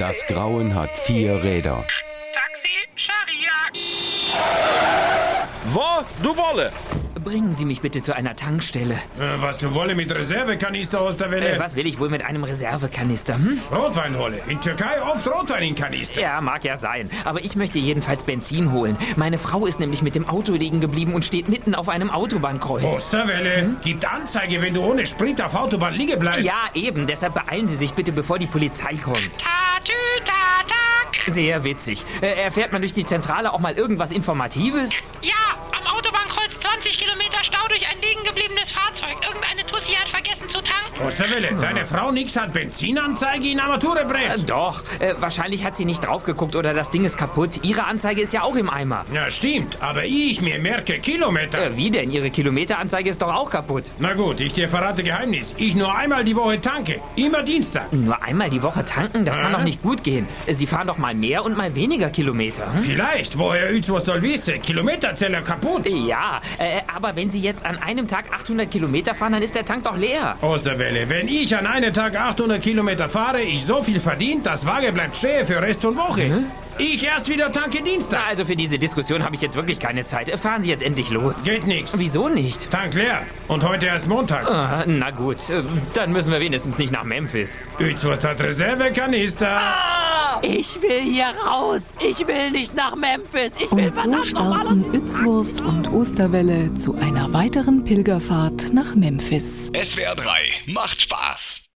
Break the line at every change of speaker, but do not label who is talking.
Das Grauen hat 4 Räder.
Taxi, Scharia.
Wo? Du Wolle?
Bringen Sie mich bitte zu einer Tankstelle.
Was du Wolle mit Reservekanister aus der Welle?
Was will ich wohl mit einem Reservekanister,
Rotweinwolle. In Türkei oft Rotwein in Kanister.
Ja, mag ja sein. Aber ich möchte jedenfalls Benzin holen. Meine Frau ist nämlich mit dem Auto liegen geblieben und steht mitten auf einem Autobahnkreuz.
Osterwelle. Gibt Anzeige, wenn du ohne Sprit auf Autobahn liegen bleibst.
Ja, eben. Deshalb beeilen Sie sich bitte, bevor die Polizei kommt.
Tatütatak.
Sehr witzig. Erfährt man durch die Zentrale auch mal irgendwas Informatives?
Ja, am Autobahnkreuz 20 Kilometer Stau durch ein liegen gebliebenes Fahrzeug. Irgendeine Tussi hat vergessen zu tanken.
Osterwelle, deine Frau nix hat Benzinanzeige in Armaturenbrett.
Doch. Wahrscheinlich hat sie nicht drauf geguckt oder das Ding ist kaputt. Ihre Anzeige ist ja auch im Eimer.
Ja, stimmt. Aber ich mir merke Kilometer.
Wie denn? Ihre Kilometeranzeige ist doch auch kaputt.
Na gut, ich dir verrate Geheimnis. Ich nur einmal die Woche tanke. Immer Dienstag.
Nur einmal die Woche tanken? Das kann doch nicht gut gehen. Sie fahren doch mal mehr und mal weniger Kilometer.
Vielleicht, woher etwas soll wissen. Kilometerzähler kaputt.
Ja, aber wenn Sie jetzt an einem Tag 800 Kilometer fahren, dann ist der Tank doch leer.
Osterwelle, wenn ich an einem Tag 800 Kilometer fahre, ich so viel verdient, das Waage bleibt stehen für Rest von Woche. Ich erst wieder tanke Dienstag.
Also für diese Diskussion habe ich jetzt wirklich keine Zeit. Fahren Sie jetzt endlich los.
Geht nix.
Wieso nicht?
Tank leer. Und heute erst Montag.
Na gut, dann müssen wir wenigstens nicht nach Memphis.
Etwas hat Reservekanister.
Ich will hier raus. Ich will nicht nach Memphis. Ich will
Und so starten Uetzwurst und Osterwelle zu einer weiteren Pilgerfahrt nach Memphis.
SWR 3 macht Spaß.